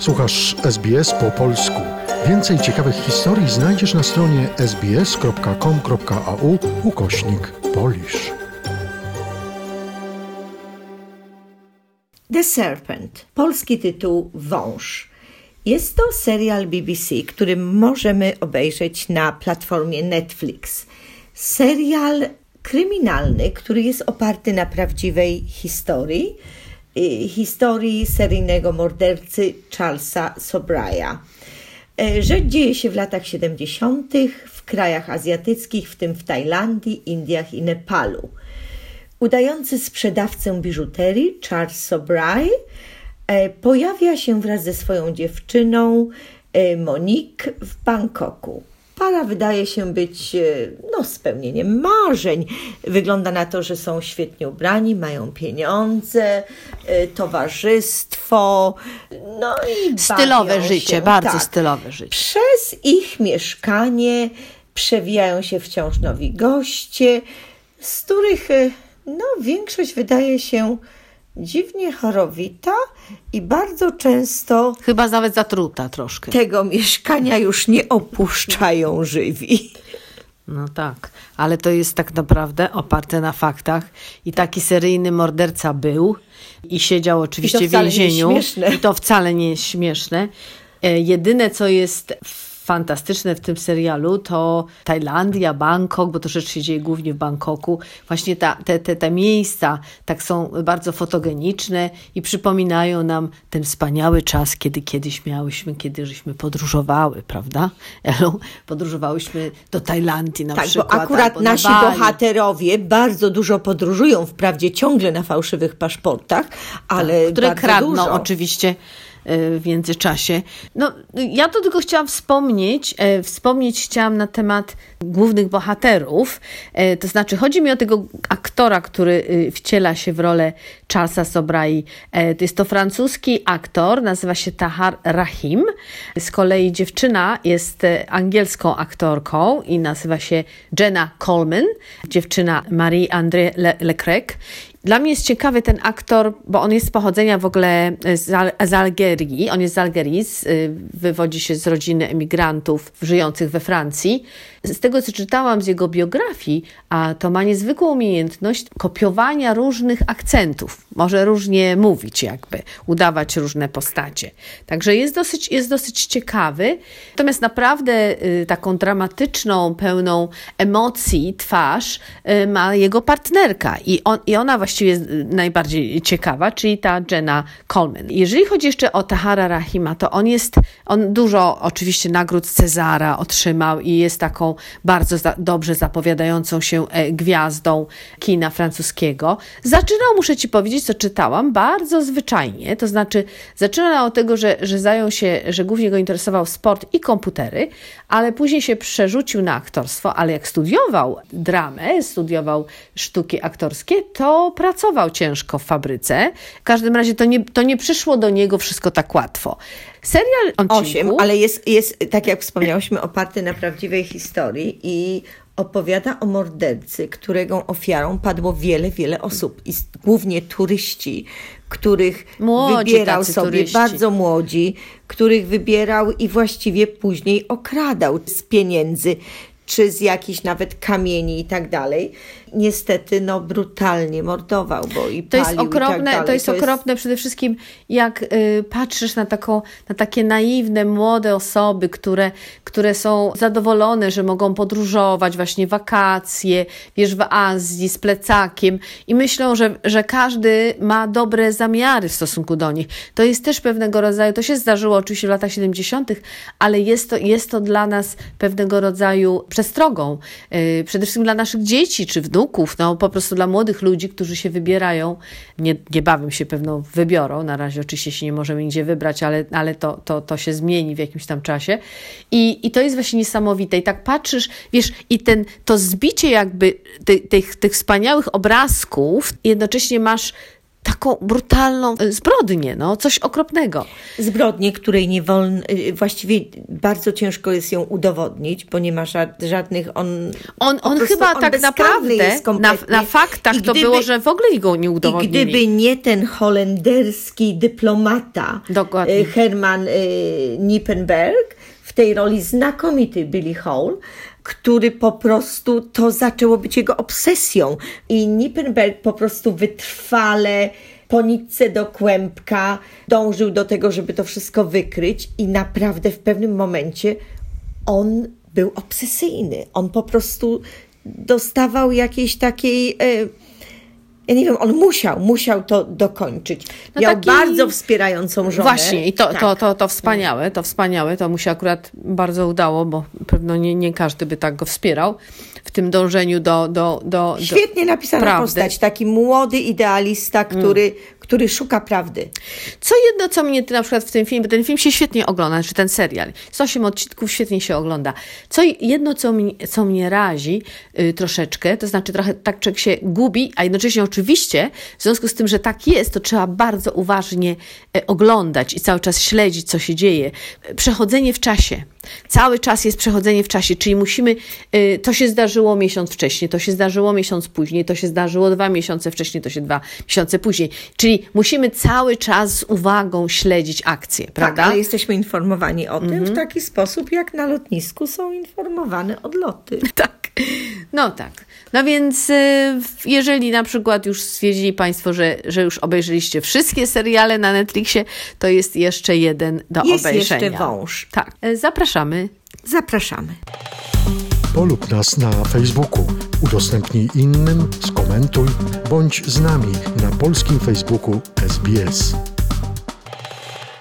Słuchasz SBS po polsku. Więcej ciekawych historii znajdziesz na stronie sbs.com.au/Polish. The Serpent, polski tytuł Wąż. Jest to serial BBC, który możemy obejrzeć na platformie Netflix. Serial kryminalny, który jest oparty na prawdziwej historii seryjnego mordercy Charlesa Sobraya. Rzecz dzieje się w latach 70. w krajach azjatyckich, w tym w Tajlandii, Indiach i Nepalu. Udający sprzedawcę biżuterii Charles Sobray pojawia się wraz ze swoją dziewczyną Monique w Bangkoku. Para wydaje się być spełnieniem marzeń. Wygląda na to, że są świetnie ubrani, mają pieniądze, towarzystwo, i stylowe życie, się, bardzo stylowe życie. Przez ich mieszkanie przewijają się wciąż nowi goście, z których większość wydaje się dziwnie chorowita i bardzo często chyba nawet zatruta troszkę. Tego mieszkania już nie opuszczają żywi. No tak, ale to jest tak naprawdę oparte na faktach i taki seryjny morderca był i siedział oczywiście w więzieniu. I to wcale nie jest śmieszne. Jedyne, co jest fantastyczne w tym serialu, to Tajlandia, Bangkok, bo to rzecz się dzieje głównie w Bangkoku. Właśnie te miejsca tak są bardzo fotogeniczne i przypominają nam ten wspaniały czas, kiedy kiedyś miałyśmy, kiedy żeśmy podróżowały, prawda? Elu, podróżowałyśmy do Tajlandii na przykład. Tak, bo akurat nasi bohaterowie bardzo dużo podróżują, wprawdzie ciągle na fałszywych paszportach, ale które bardzo kradną dużo. oczywiście w międzyczasie. Ja to tylko chciałam wspomnieć chciałam na temat głównych bohaterów. To znaczy, chodzi mi o tego aktora, który wciela się w rolę Charlesa Sobray. To jest to francuski aktor, nazywa się Tahar Rahim. Z kolei dziewczyna jest angielską aktorką i nazywa się Jenna Coleman. Dziewczyna Marie-André Leclerc. Dla mnie jest ciekawy ten aktor, bo on jest z pochodzenia w ogóle z Algierii. On jest z Algierii, wywodzi się z rodziny emigrantów żyjących we Francji. Z tego, co czytałam z jego biografii, to ma niezwykłą umiejętność kopiowania różnych akcentów. Może różnie mówić jakby, udawać różne postacie. Także jest dosyć ciekawy. Natomiast naprawdę taką dramatyczną, pełną emocji twarz ma jego partnerka. I ona właściwie jest najbardziej ciekawa, czyli ta Jenna Coleman. Jeżeli chodzi jeszcze o Tahara Rahima, to on dużo oczywiście nagród Cezara otrzymał i jest taką bardzo dobrze zapowiadającą się gwiazdą kina francuskiego. Zaczynał, muszę ci powiedzieć, co czytałam, bardzo zwyczajnie. To znaczy zaczynał od tego, że zajął się, że głównie go interesował sport i komputery, ale później się przerzucił na aktorstwo, ale jak studiował dramę, studiował sztuki aktorskie, to pracował ciężko w fabryce. W każdym razie to nie przyszło do niego wszystko tak łatwo. Serial 8, ale jest, tak jak wspomniałyśmy, oparty na prawdziwej historii i opowiada o mordercy, którego ofiarą padło wiele osób. I głównie turyści, których wybierał sobie, turyści. Bardzo młodzi, których wybierał i właściwie później okradał z pieniędzy, czy z jakichś nawet kamieni i tak dalej. Niestety, brutalnie mordował, bo i to palił jest okropne, i tak dalej. To jest okropne przede wszystkim, jak patrzysz na takie naiwne, młode osoby, które są zadowolone, że mogą podróżować, właśnie wakacje, w Azji z plecakiem i myślą, że każdy ma dobre zamiary w stosunku do nich. To jest też pewnego rodzaju, to się zdarzyło oczywiście w latach 70., ale jest to dla nas pewnego rodzaju przestrogą. Przede wszystkim dla naszych dzieci czy wnuków, po prostu dla młodych ludzi, którzy się wybierają, niebawem się pewno wybiorą, na razie oczywiście się nie możemy nigdzie wybrać, ale to się zmieni w jakimś tam czasie i to jest właśnie niesamowite i tak patrzysz, i to zbicie jakby tych wspaniałych obrazków, jednocześnie masz taką brutalną zbrodnię, no, coś okropnego. Zbrodnię, której nie wolno, właściwie bardzo ciężko jest ją udowodnić, bo nie ma żadnych, On chyba tak naprawdę na faktach to było, że w ogóle go nie udowodnili. I gdyby nie ten holenderski dyplomata Herman Nippenberg, w tej roli znakomity Billy Hole, który po prostu, to zaczęło być jego obsesją. I Nippenberg po prostu wytrwale, po nitce do kłębka dążył do tego, żeby to wszystko wykryć i naprawdę w pewnym momencie on był obsesyjny. On po prostu dostawał jakiejś takiej... Ja nie wiem, on musiał to dokończyć. Miał bardzo wspierającą żonę. Właśnie, i to wspaniałe, to mu się akurat bardzo udało, bo pewno nie każdy by tak go wspierał w tym dążeniu do Świetnie napisana prawdy. Postać, taki młody idealista, który szuka prawdy. Co jedno, co mnie na przykład w tym filmie, bo ten film się świetnie ogląda, czy ten serial, jest 8 odcinków, świetnie się ogląda. Co jedno, co mnie razi troszeczkę, to znaczy trochę tak człowiek się gubi, a jednocześnie oczywiście, w związku z tym, że tak jest, to trzeba bardzo uważnie oglądać i cały czas śledzić, co się dzieje. Przechodzenie w czasie. Cały czas jest przechodzenie w czasie, czyli musimy, to się zdarzyło miesiąc wcześniej, to się zdarzyło miesiąc później, to się zdarzyło 2 miesiące wcześniej, to się 2 miesiące później. Czyli musimy cały czas z uwagą śledzić akcję, prawda? Tak, ale jesteśmy informowani o tym w taki sposób, jak na lotnisku są informowane odloty. Tak, no tak. No więc jeżeli na przykład już stwierdzili Państwo, że już obejrzeliście wszystkie seriale na Netflixie, to jest jeszcze jeden do obejrzenia. Jest jeszcze Wąż. Tak, zapraszamy. Zapraszamy. Polub nas na Facebooku, udostępnij innym, skomentuj, bądź z nami na polskim Facebooku SBS.